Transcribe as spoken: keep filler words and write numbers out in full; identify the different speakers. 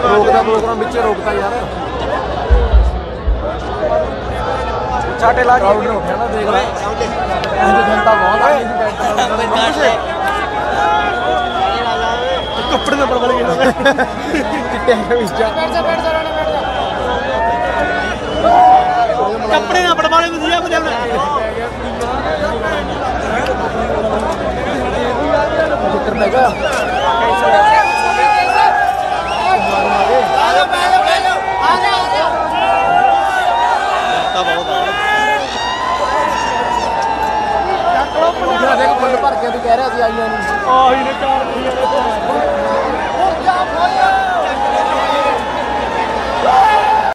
Speaker 1: ਰੋਕਦਾ ਪ੍ਰੋਗਰਾਮ ਵਿੱਚ ਰੋਕਦਾ ਯਾਰ ਛਾਟੇ ਲਾ ਕੇ ਉੱਠਿਆ ਨਾ ਦੇਖ ਲੈ ਇੰਜ ਘੰਟਾ ਬਹੁਤ ਆ ਗਈ ਕੱਪੜੇ ਨਾ ਬਦਲ ਗਏ ਨਾ ਚਿੱਟੇ ਵਿੱਚ ਜਾ ਬੈਠ ਜਾ ਬੈਠ ਜਾ ਰਾਣੇ ਬੈਠ ਜਾ ਕੱਪੜੇ ਨਾ ਬਦਵਾਲੇ ਵਧੀਆ ਬਦਲ ਜ਼ਿਕਰ ਹੈਗਾ ਦੇਖ ਫੁੱਲ ਭਰ ਕੇ ਤੂੰ ਕਹਿ ਰਿਹਾ ਸੀ ਆਈਆਂ ਨਹੀਂ ਆਹੀ ਨੇ ਚਾਰ